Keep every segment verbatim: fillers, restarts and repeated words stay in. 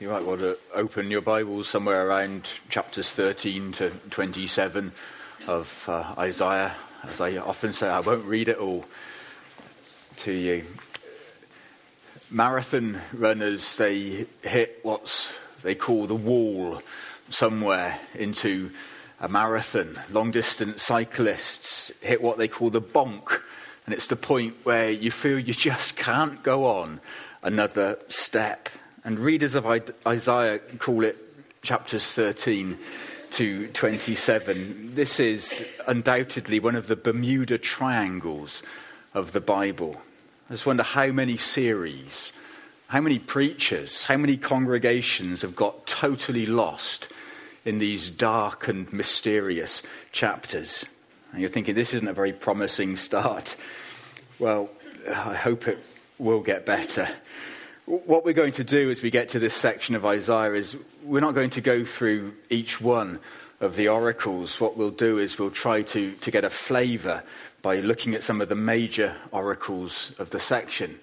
You might want to open your Bibles somewhere around chapters thirteen to twenty-seven of uh, Isaiah. As I often say, I won't read it all to you. Marathon runners, they hit what they call the wall somewhere into a marathon. Long-distance cyclists hit what they call the bonk, and it's the point where you feel you just can't go on another step. And readers of Isaiah call it chapters thirteen to twenty-seven. This is undoubtedly one of the Bermuda Triangles of the Bible. I just wonder how many series, how many preachers, how many congregations have got totally lost in these dark and mysterious chapters. And you're thinking, this isn't a very promising start. Well, I hope it will get better. What we're going to do as we get to this section of Isaiah is we're not going to go through each one of the oracles. What we'll do is we'll try to, to get a flavour by looking at some of the major oracles of the section.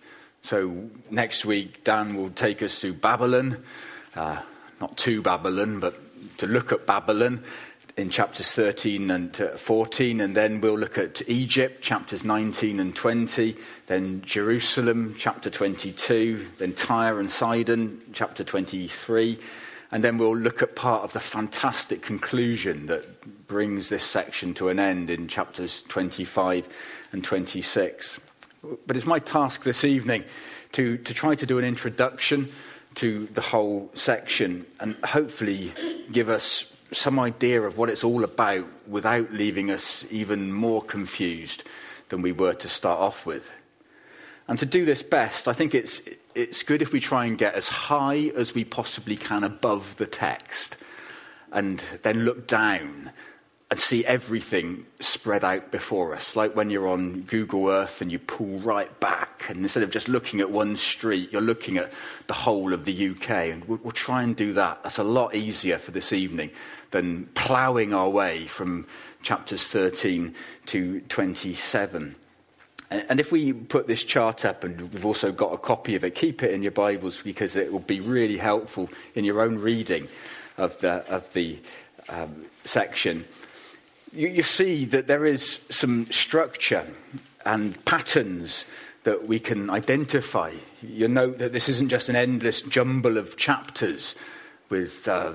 So next week, Dan will take us to Babylon, uh, not to Babylon, but to look at Babylon in chapters thirteen and fourteen, and then we'll look at Egypt, chapters nineteen and twenty, then Jerusalem, chapter twenty-two, then Tyre and Sidon, chapter twenty-three, and then we'll look at part of the fantastic conclusion that brings this section to an end in chapters twenty-five and twenty-six. But it's my task this evening to, to try to do an introduction to the whole section and hopefully give us some idea of what it's all about without leaving us even more confused than we were to start off with. And to do this best, I think it's it's good if we try and get as high as we possibly can above the text and then look down and see everything spread out before us, like when you're on Google Earth and you pull right back, and instead of just looking at one street, you're looking at the whole of the U K. And we'll, we'll try and do that. That's a lot easier for this evening than ploughing our way from chapters thirteen to twenty-seven. And, and if we put this chart up, and we've also got a copy of it, keep it in your Bibles because it will be really helpful in your own reading of the, of the um, section. You, you see that there is some structure and patterns that we can identify. You note that this isn't just an endless jumble of chapters with uh,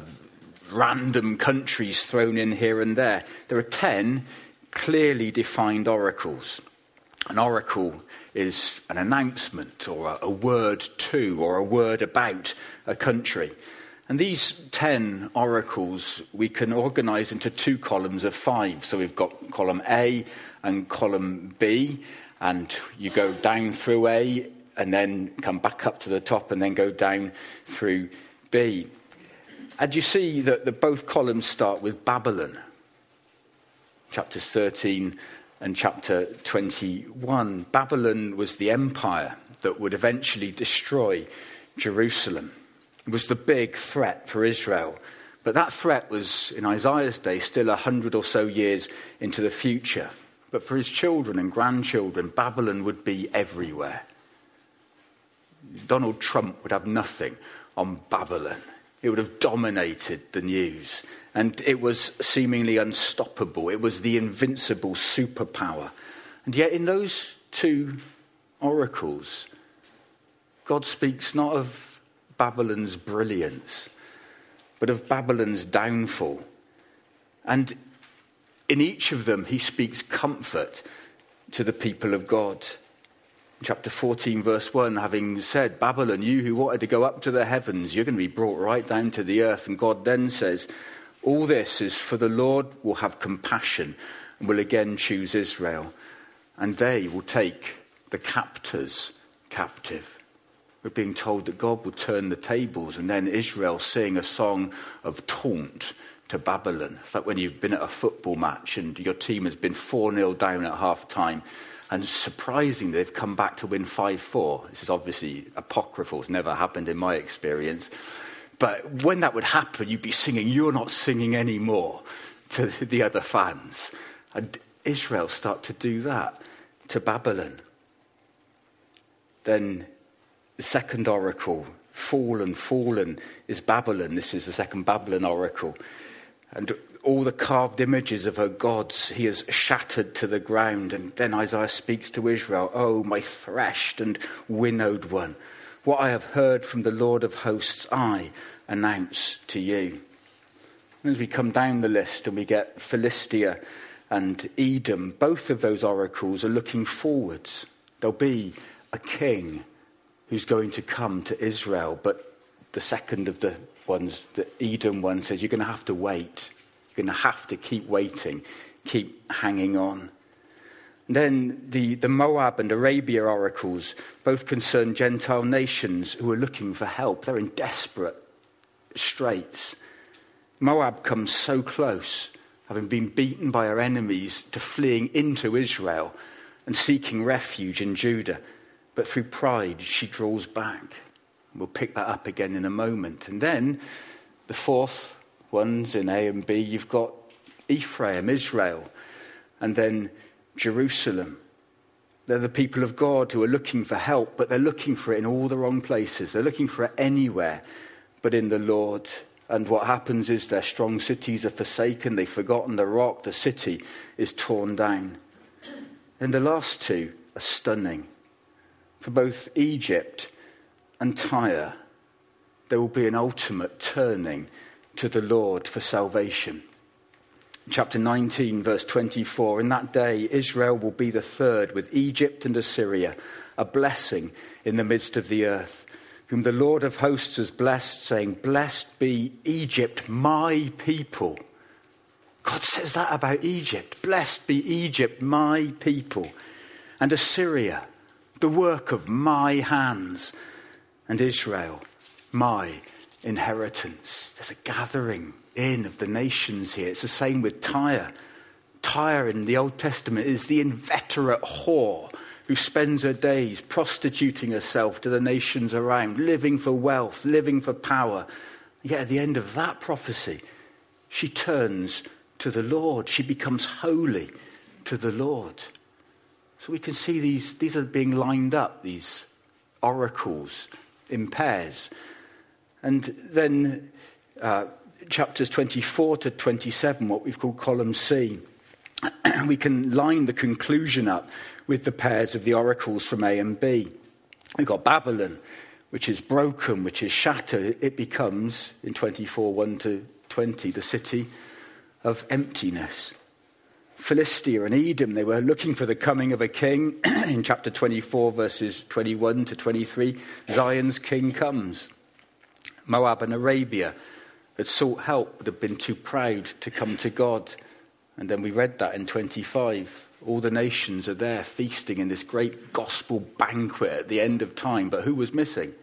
random countries thrown in here and there. There are ten clearly defined oracles. An oracle is an announcement or a, a word to or a word about a country. And these ten oracles we can organise into two columns of five. So we've got column A and column B, and you go down through A and then come back up to the top and then go down through B. And you see that the, both columns start with Babylon, chapters thirteen and chapter twenty-one. Babylon was the empire that would eventually destroy Jerusalem. It was the big threat for Israel. But that threat was, in Isaiah's day, still a hundred or so years into the future. But for his children and grandchildren, Babylon would be everywhere. Donald Trump would have nothing on Babylon. It would have dominated the news. And it was seemingly unstoppable. It was the invincible superpower. And yet in those two oracles, God speaks not of Babylon's brilliance, but of Babylon's downfall. And in each of them, he speaks comfort to the people of God. Chapter fourteen, verse one, having said, Babylon, you who wanted to go up to the heavens, you're going to be brought right down to the earth. And God then says, all this is for the Lord will have compassion and will again choose Israel, and they will take the captors captive. We're being told that God will turn the tables, and then Israel sing a song of taunt to Babylon. It's like when you've been at a football match and your team has been four nil down at half time, and surprisingly they've come back to win five four. This is obviously apocryphal. It's never happened in my experience. But when that would happen, you'd be singing, "You're not singing anymore," to the other fans. And Israel start to do that to Babylon. Then the second oracle Fallen, fallen is Babylon. This is the second Babylon oracle. And all the carved images of her gods he has shattered to the ground. And then Isaiah speaks to Israel, "Oh, my threshed and winnowed one, what I have heard from the Lord of hosts, I announce to you." And as we come down the list and we get Philistia and Edom, both of those oracles are looking forwards. There'll be a king who's going to come to Israel. But the second of the ones, the Edom one, says you're going to have to wait. You're going to have to keep waiting, keep hanging on. And then the, the Moab and Arabia oracles both concern Gentile nations who are looking for help. They're in desperate straits. Moab comes so close, having been beaten by her enemies, to fleeing into Israel and seeking refuge in Judah. But through pride, she draws back. We'll pick that up again in a moment. And then the fourth ones in A and B, you've got Ephraim, Israel, and then Jerusalem. They're the people of God who are looking for help, but they're looking for it in all the wrong places. They're looking for it anywhere but in the Lord. And what happens is their strong cities are forsaken. They've forgotten the rock. The city is torn down. And the last two are stunning. For both Egypt and Tyre, there will be an ultimate turning to the Lord for salvation. Chapter nineteen, verse twenty-four, "In that day Israel will be the third with Egypt and Assyria, a blessing in the midst of the earth, whom the Lord of hosts has blessed, saying, Blessed be Egypt, my people." God says that about Egypt. Blessed be Egypt, my people. And Assyria, the work of my hands. And Israel, my inheritance. There's a gathering in of the nations here. It's the same with Tyre. Tyre in the Old Testament is the inveterate whore who spends her days prostituting herself to the nations around, living for wealth, living for power. Yet at the end of that prophecy, she turns to the Lord. She becomes holy to the Lord. So we can see these, these are being lined up, these oracles in pairs. And then uh, chapters twenty-four to twenty-seven, what we've called column C, we can line the conclusion up with the pairs of the oracles from A and B. We've got Babylon, which is broken, which is shattered. It becomes, in twenty-four, one to twenty, the city of emptiness. Philistia and Edom, they were looking for the coming of a king. In chapter twenty-four, verses twenty-one to twenty-three, Zion's king comes. Moab and Arabia had sought help, but had been too proud to come to God. And then we read that in twenty-five. All the nations are there feasting in this great gospel banquet at the end of time. But who was missing?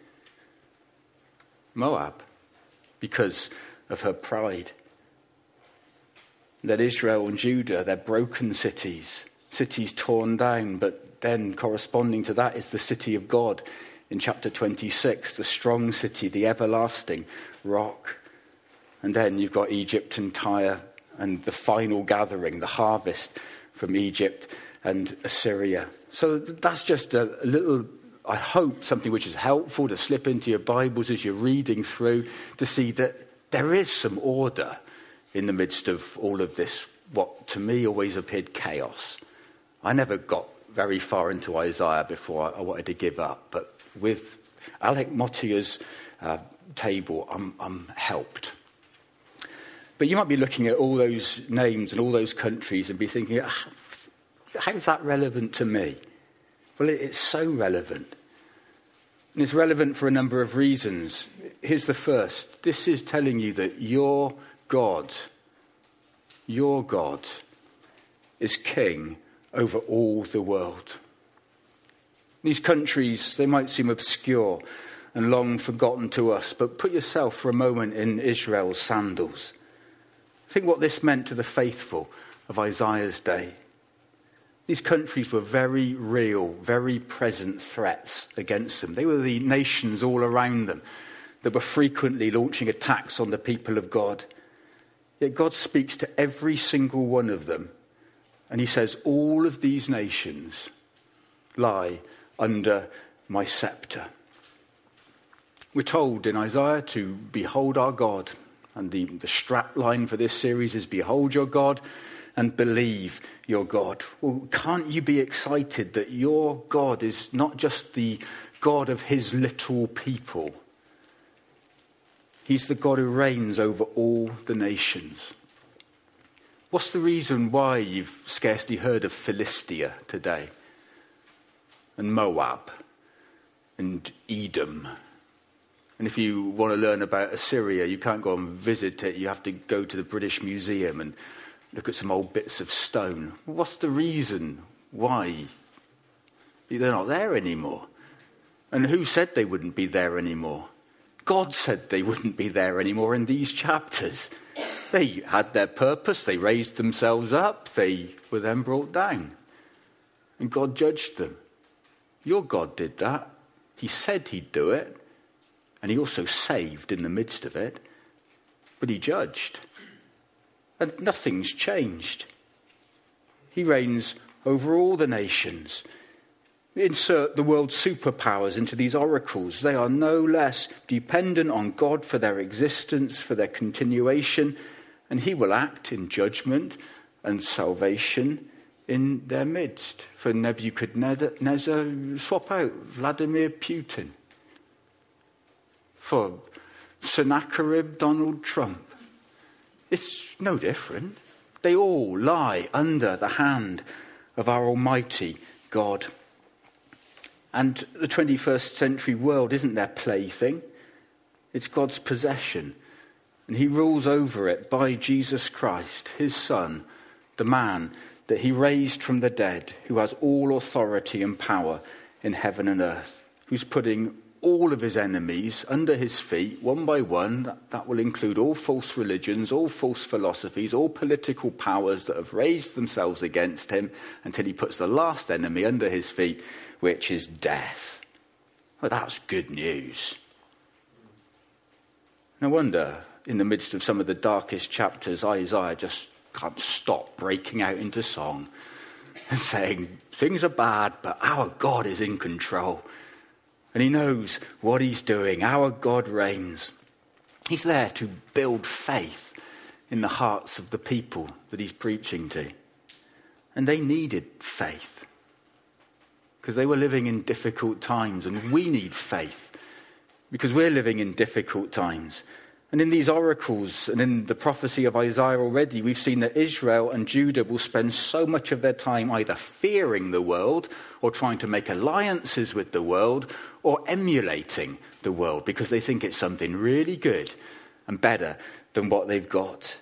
Moab, because of her pride. That Israel and Judah, they're broken cities, cities torn down, but then corresponding to that is the city of God in chapter twenty-six, the strong city, the everlasting rock. And then you've got Egypt and Tyre and the final gathering, the harvest from Egypt and Assyria. So that's just a little, I hope, something which is helpful to slip into your Bibles as you're reading through, to see that there is some order in the midst of all of this, what to me always appeared chaos. I never got very far into Isaiah before I wanted to give up, but with Alec Mottier's uh, table, I'm, I'm helped. But you might be looking at all those names and all those countries and be thinking, how is that relevant to me? Well, it's so relevant. And it's relevant for a number of reasons. Here's the first. This is telling you that your God, your God, is king over all the world. These countries, they might seem obscure and long forgotten to us, but put yourself for a moment in Israel's sandals. Think what this meant to the faithful of Isaiah's day. These countries were very real, very present threats against them. They were the nations all around them that were frequently launching attacks on the people of God. Yet God speaks to every single one of them, and he says, all of these nations lie under my scepter. We're told in Isaiah to behold our God. And the, the strap line for this series is behold your God and believe your God. Well, can't you be excited that your God is not just the God of his little people? He's the God who reigns over all the nations. What's the reason why you've scarcely heard of Philistia today? And Moab and Edom? And if you want to learn about Assyria, you can't go and visit it. You have to go to the British Museum and look at some old bits of stone. What's the reason why they're not there anymore? And who said they wouldn't be there anymore? God said they wouldn't be there anymore in these chapters. They had their purpose. They raised themselves up. They were then brought down. And God judged them. Your God did that. He said he'd do it. And he also saved in the midst of it. But he judged. And nothing's changed. He reigns over all the nations. Insert the world's superpowers into these oracles. They are no less dependent on God for their existence, for their continuation. And he will act in judgment and salvation in their midst. For Nebuchadnezzar, swap out Vladimir Putin. For Sennacherib, Donald Trump. It's no different. They all lie under the hand of our Almighty God. And the twenty-first century world isn't their plaything. It's God's possession. And he rules over it by Jesus Christ, his Son, the man that he raised from the dead, who has all authority and power in heaven and earth, who's putting all of his enemies under his feet, one by one. That, that will include all false religions, all false philosophies, all political powers that have raised themselves against him, until he puts the last enemy under his feet, which is death. Well, that's good news. No wonder, in the midst of some of the darkest chapters, Isaiah just can't stop breaking out into song and saying, things are bad, but our God is in control. And he knows what he's doing. Our God reigns. He's there to build faith in the hearts of the people that he's preaching to. And they needed faith because they were living in difficult times. And we need faith because we're living in difficult times. And in these oracles and in the prophecy of Isaiah already, we've seen that Israel and Judah will spend so much of their time either fearing the world or trying to make alliances with the world or emulating the world because they think it's something really good and better than what they've got.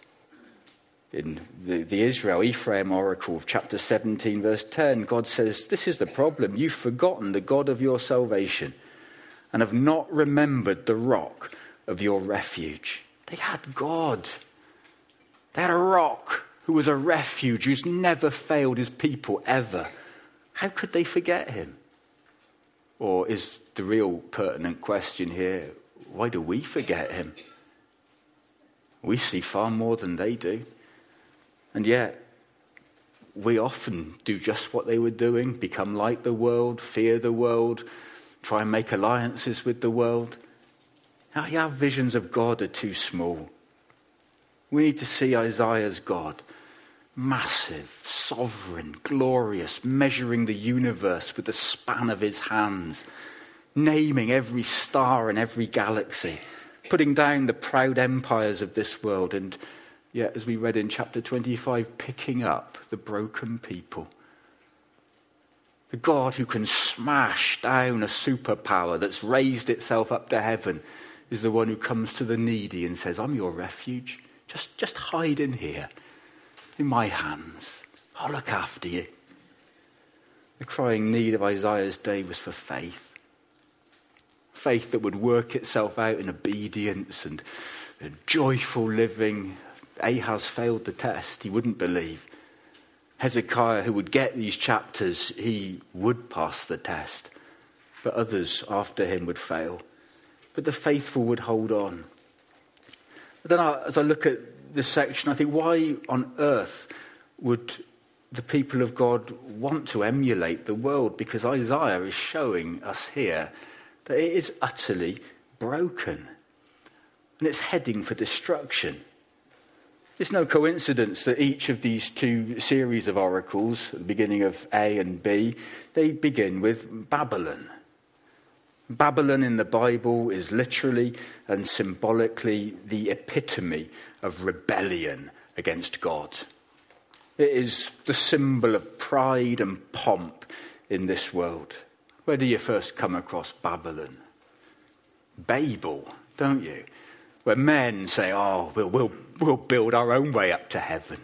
In the, the Israel Ephraim oracle of chapter seventeen, verse ten, God says, this is the problem. You've forgotten the God of your salvation and have not remembered the rock of your refuge. They had God. They had a rock who was a refuge, who's never failed his people ever. How could they forget him? Or is the real pertinent question here, why do we forget him? We see far more than they do. And yet, we often do just what they were doing, become like the world, fear the world, try and make alliances with the world. Our visions of God are too small. We need to see Isaiah's God, massive, sovereign, glorious, measuring the universe with the span of his hands, naming every star and every galaxy, putting down the proud empires of this world, and yet, as we read in chapter twenty-five, picking up the broken people. The God who can smash down a superpower that's raised itself up to heaven is the one who comes to the needy and says, I'm your refuge. Just, just hide in here, in my hands. I'll look after you. The crying need of Isaiah's day was for faith. Faith that would work itself out in obedience and, and joyful living. Ahaz failed the test. He wouldn't believe. Hezekiah, who would get these chapters, he would pass the test. But others after him would fail. But the faithful would hold on. But then I, as I look at this section, I think, why on earth would the people of God want to emulate the world? Because Isaiah is showing us here that it is utterly broken. And it's heading for destruction. It's no coincidence that each of these two series of oracles, at the beginning of A and B, they begin with Babylon. Babylon in the Bible is literally and symbolically the epitome of rebellion against God. It is the symbol of pride and pomp in this world. Where do you first come across Babylon? Babel, don't you? Where men say, oh, we'll, we'll, we'll build our own way up to heaven.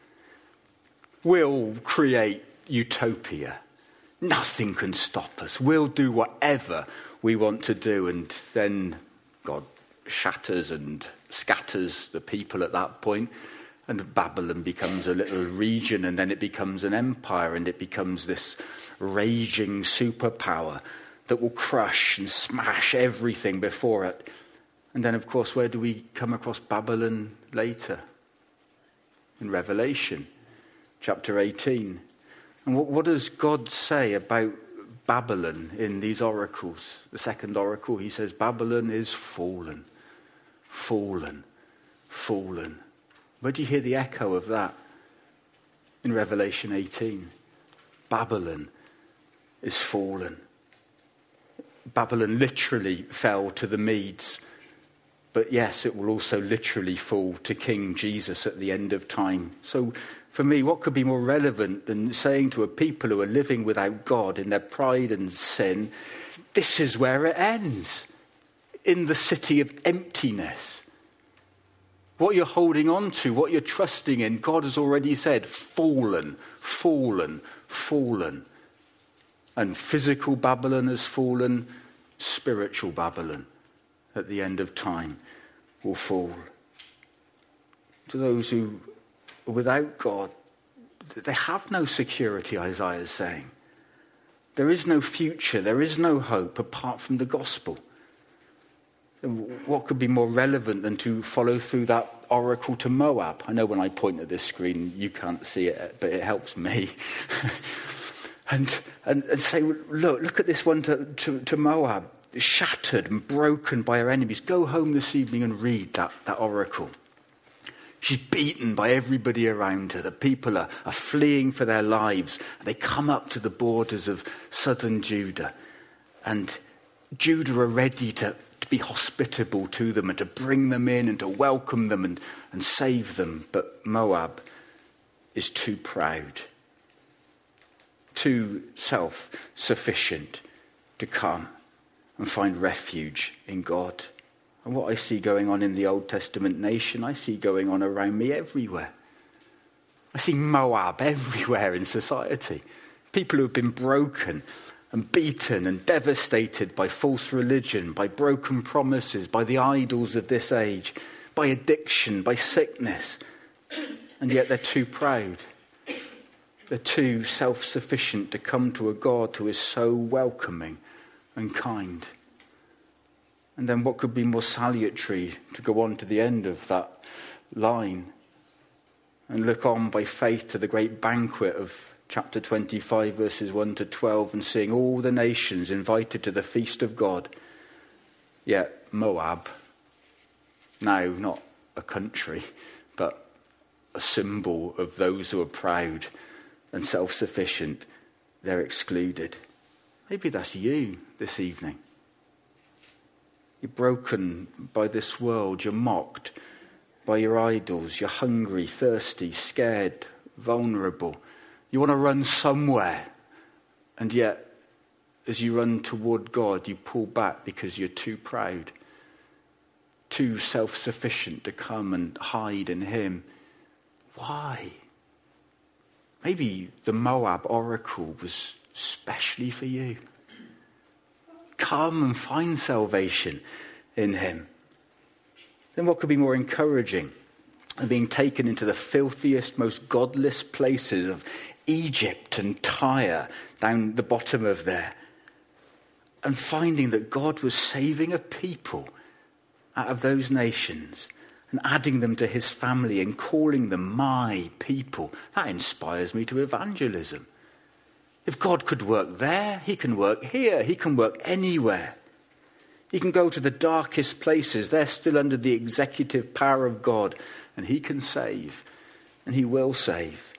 We'll create utopia. Nothing can stop us. We'll do whatever we want to do. And then God shatters and scatters the people at that point. And Babylon becomes a little region, and then it becomes an empire, and it becomes this raging superpower that will crush and smash everything before it. And then, of course, where do we come across Babylon later? In Revelation, chapter eighteen. And what, what does God say about Babylon in these oracles? The second oracle, he says, Babylon is fallen, fallen, fallen. Where do you hear the echo of that? In Revelation eighteen. Babylon is fallen. Babylon literally fell to the Medes. But yes, it will also literally fall to King Jesus at the end of time. So for me, what could be more relevant than saying to a people who are living without God in their pride and sin, this is where it ends, in the city of emptiness. What you're holding on to, what you're trusting in, God has already said, fallen, fallen, fallen. And physical Babylon has fallen, spiritual Babylon at the end of time will fall. To those who are without God, they have no security, Isaiah is saying. There is no future, there is no hope apart from the gospel. And what could be more relevant than to follow through that oracle to Moab? I know when I point at this screen, you can't see it, but it helps me. and, and and say, look, look at this one to, to, to Moab. Shattered and broken by her enemies. Go home this evening and read that, that oracle. She's beaten by everybody around her. The people are, are fleeing for their lives. They come up to the borders of southern Judah. And Judah are ready to, to be hospitable to them and to bring them in and to welcome them and, and save them. But Moab is too proud, too self-sufficient to come and find refuge in God. And what I see going on in the Old Testament nation, I see going on around me everywhere. I see Moab everywhere in society. People who have been broken and beaten and devastated by false religion, by broken promises, by the idols of this age, by addiction, by sickness. And yet they're too proud. They're too self-sufficient to come to a God who is so welcoming and kind. And then what could be more salutary to go on to the end of that line and look on by faith to the great banquet of chapter twenty-five, verses one to twelve, and seeing all the nations invited to the feast of God. Yet Moab, now not a country, but a symbol of those who are proud and self-sufficient, they're excluded. Maybe that's you this evening. You're broken by this world. You're mocked by your idols. You're hungry, thirsty, scared, vulnerable. You want to run somewhere. And yet, as you run toward God, you pull back because you're too proud, too self-sufficient to come and hide in him. Why? Maybe the Moab oracle was specially for you. Come and find salvation in him. Then what could be more encouraging than being taken into the filthiest, most godless places of Egypt and Tyre, down the bottom of there, and finding that God was saving a people out of those nations and adding them to his family and calling them my people? That inspires me to evangelism. If God could work there, he can work here. He can work anywhere. He can go to the darkest places. They're still under the executive power of God. And he can save. And he will save.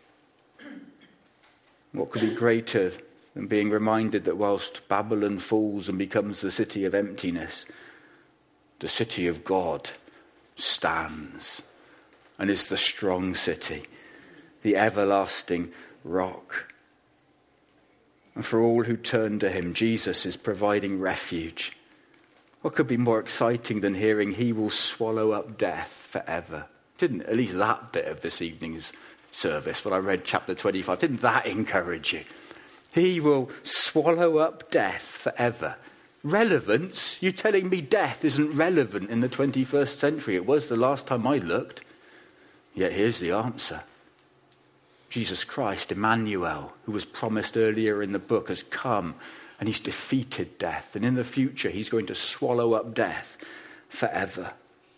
What could be greater than being reminded that whilst Babylon falls and becomes the city of emptiness, the city of God stands and is the strong city, the everlasting rock. And for all who turn to him, Jesus is providing refuge. What could be more exciting than hearing he will swallow up death forever? Didn't at least that bit of this evening's service, when I read chapter twenty-five, didn't that encourage you? He will swallow up death forever. Relevance? You're telling me death isn't relevant in the twenty-first century? It was the last time I looked. Yet here's the answer. Jesus Christ, Emmanuel, who was promised earlier in the book, has come and he's defeated death. And in the future, he's going to swallow up death forever.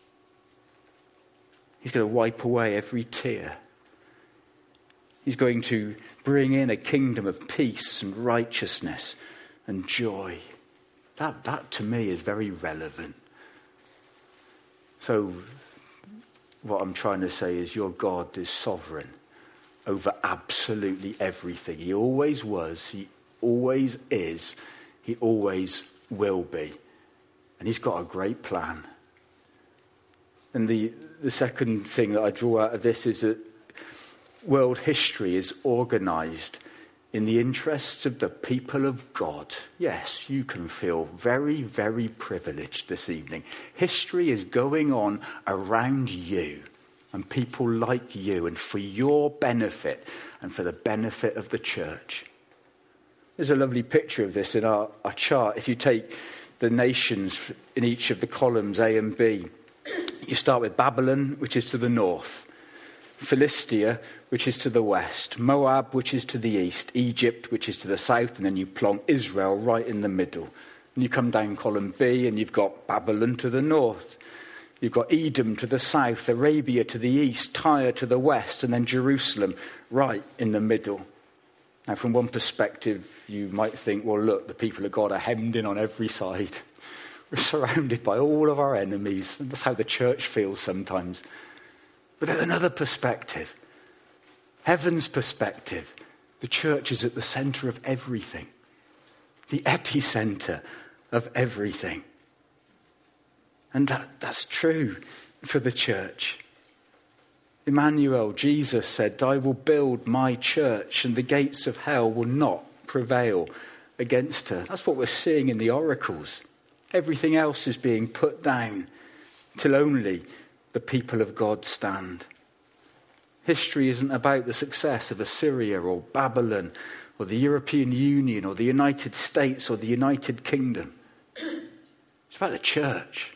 He's going to wipe away every tear. He's going to bring in a kingdom of peace and righteousness and joy. That, that to me is very relevant. So what I'm trying to say is your God is sovereign over absolutely everything. He always was, he always is, he always will be. And he's got a great plan. And the, the second thing that I draw out of this is that world history is organised in the interests of the people of God. Yes, you can feel very, very privileged this evening. History is going on around you and people like you and for your benefit and for the benefit of the church. There's a lovely picture of this in our, our chart. If you take the nations in each of the columns A and B, you start with Babylon, which is to the north. Philistia, which is to the west, Moab, which is to the east, Egypt, which is to the south, and then you plonk Israel right in the middle. And you come down column B and you've got Babylon to the north. You've got Edom to the south, Arabia to the east, Tyre to the west, and then Jerusalem right in the middle. Now, from one perspective, you might think, well, look, the people of God are hemmed in on every side. We're surrounded by all of our enemies. And that's how the church feels sometimes. But at another perspective, heaven's perspective, the church is at the centre of everything. The epicenter of everything. And that, that's true for the church. Emmanuel, Jesus said, I will build my church and the gates of hell will not prevail against her. That's what we're seeing in the oracles. Everything else is being put down till only the people of God stand. History isn't about the success of Assyria or Babylon or the European Union or the United States or the United Kingdom. It's about the church.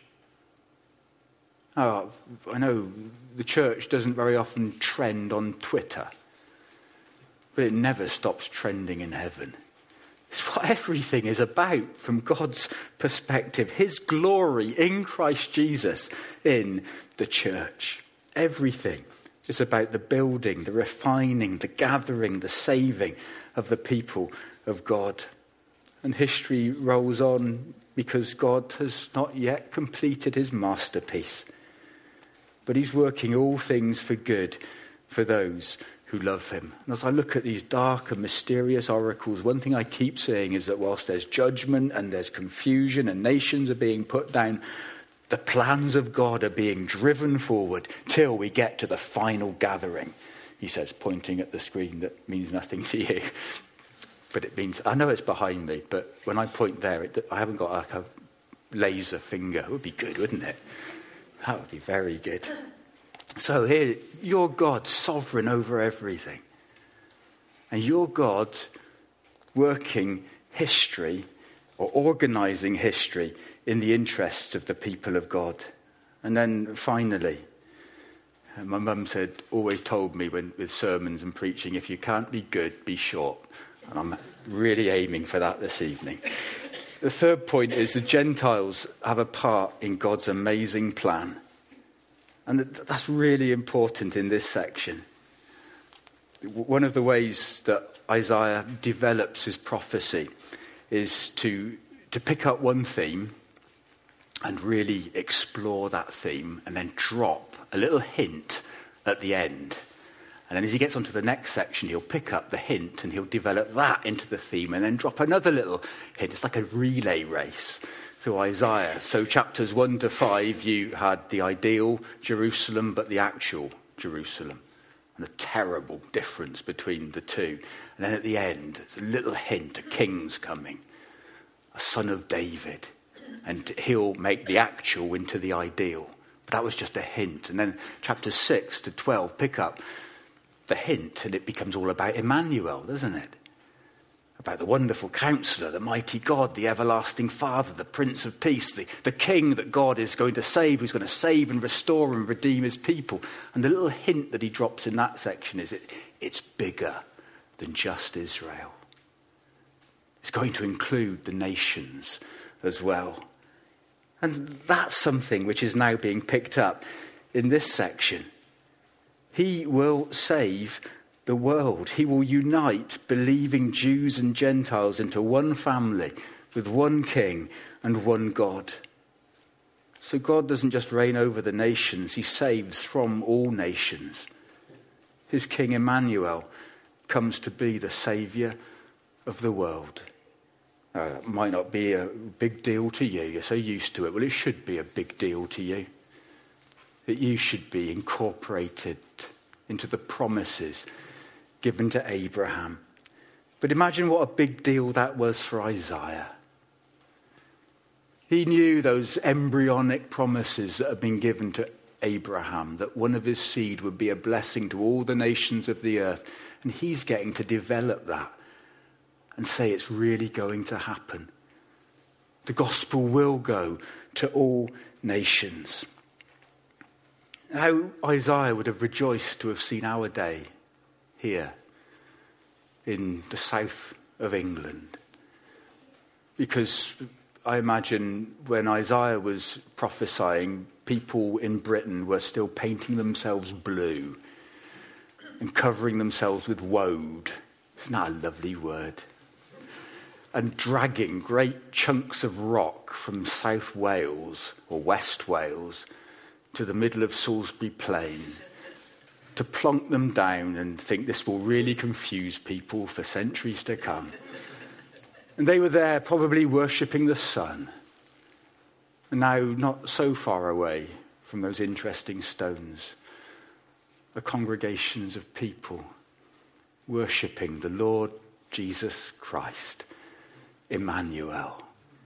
Oh, I know the church doesn't very often trend on Twitter, but it never stops trending in heaven. It's what everything is about from God's perspective. His glory in Christ Jesus in the church. Everything is about the building, the refining, the gathering, the saving of the people of God. And history rolls on because God has not yet completed his masterpiece. But he's working all things for good for those who love him. And as I look at these dark and mysterious oracles, one thing I keep saying is that whilst there's judgment and there's confusion and nations are being put down, the plans of God are being driven forward till we get to the final gathering. He says, pointing at the screen that means nothing to you. But it means, I know it's behind me, but when I point there, it, I haven't got like a laser finger. It would be good, wouldn't it? That would be very good. So here, you're God, sovereign over everything. And you're God working history or organising history in the interests of the people of God. And then finally, my mum said, always told me when with sermons and preaching, if you can't be good, be short. And I'm really aiming for that this evening. The third point is the Gentiles have a part in God's amazing plan. And that's really important in this section. One of the ways that Isaiah develops his prophecy is to, to pick up one theme and really explore that theme and then drop a little hint at the end. And then as he gets onto the next section, he'll pick up the hint and he'll develop that into the theme and then drop another little hint. It's like a relay race through Isaiah. So chapters one to five, you had the ideal Jerusalem, but the actual Jerusalem. And the terrible difference between the two. And then at the end, it's a little hint, a king's coming, a son of David. And he'll make the actual into the ideal. But that was just a hint. And then chapters six to twelve pick up the hint, and it becomes all about Emmanuel, doesn't it? About the wonderful counselor, the mighty God, the everlasting Father, the Prince of Peace, the, the King that God is going to save, who's going to save and restore and redeem his people. And the little hint that he drops in that section is it, it's bigger than just Israel. It's going to include the nations as well. And that's something which is now being picked up in this section. He will save the world. He will unite believing Jews and Gentiles into one family with one king and one God. So God doesn't just reign over the nations, he saves from all nations. His King Emmanuel comes to be the saviour of the world. Uh, that might not be a big deal to you. You're so used to it. Well, it should be a big deal to you. That you should be incorporated into the promises given to Abraham. But imagine what a big deal that was for Isaiah. He knew those embryonic promises that had been given to Abraham, that one of his seed would be a blessing to all the nations of the earth. And he's getting to develop that and say it's really going to happen. The gospel will go to all nations. How Isaiah would have rejoiced to have seen our day here in the south of England. Because I imagine when Isaiah was prophesying, people in Britain were still painting themselves blue and covering themselves with woad. Isn't that a lovely word? And dragging great chunks of rock from South Wales or West Wales to the middle of Salisbury Plain to plonk them down and think this will really confuse people for centuries to come. And they were there probably worshipping the sun. And now, not so far away from those interesting stones, are congregations of people worshipping the Lord Jesus Christ, Emmanuel.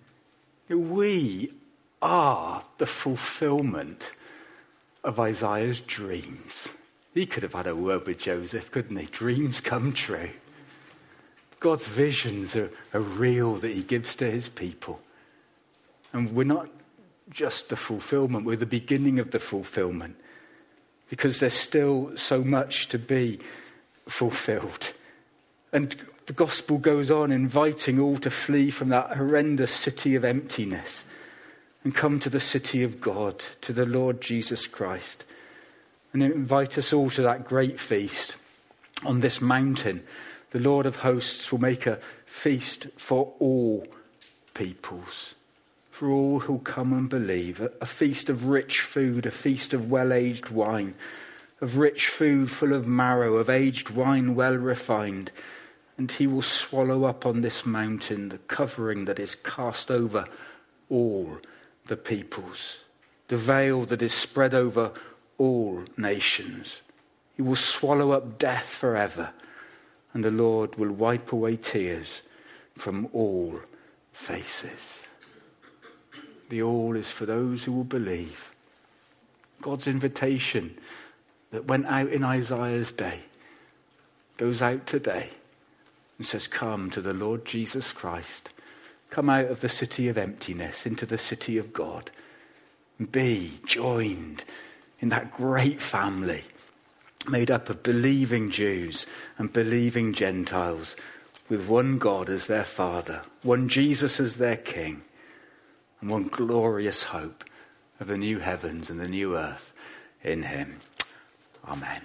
We are the fulfillment of Isaiah's dreams. He could have had a word with Joseph, couldn't he? Dreams come true. God's visions are, are real that he gives to his people. And we're not just the fulfillment, we're the beginning of the fulfillment. Because there's still so much to be fulfilled. And the gospel goes on inviting all to flee from that horrendous city of emptiness and come to the city of God, to the Lord Jesus Christ. And invite us all to that great feast on this mountain. The Lord of hosts will make a feast for all peoples, for all who come and believe. A, a feast of rich food, a feast of well-aged wine, of rich food full of marrow, of aged wine well refined. And he will swallow up on this mountain the covering that is cast over all the peoples, the veil that is spread over all nations. He will swallow up death forever, and the Lord will wipe away tears from all faces. The all is for those who will believe. God's invitation that went out in Isaiah's day goes out today and says, come to the Lord Jesus Christ. Come out of the city of emptiness into the city of God. And be joined in that great family made up of believing Jews and believing Gentiles with one God as their Father, one Jesus as their King, and one glorious hope of the new heavens and the new earth in him. Amen.